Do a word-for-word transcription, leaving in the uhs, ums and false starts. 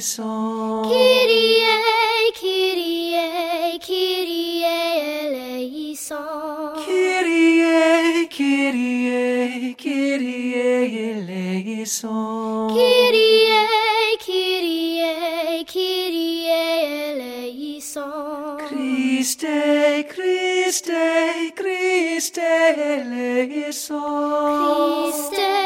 eleison. Kyrie, Kyrie, Kyrie eleison. Kyrie, Kyrie, Kyrie eleison. Kyrie, Kyrie, Kyrie eleison. Christe, Christe, Christe eleison. Christe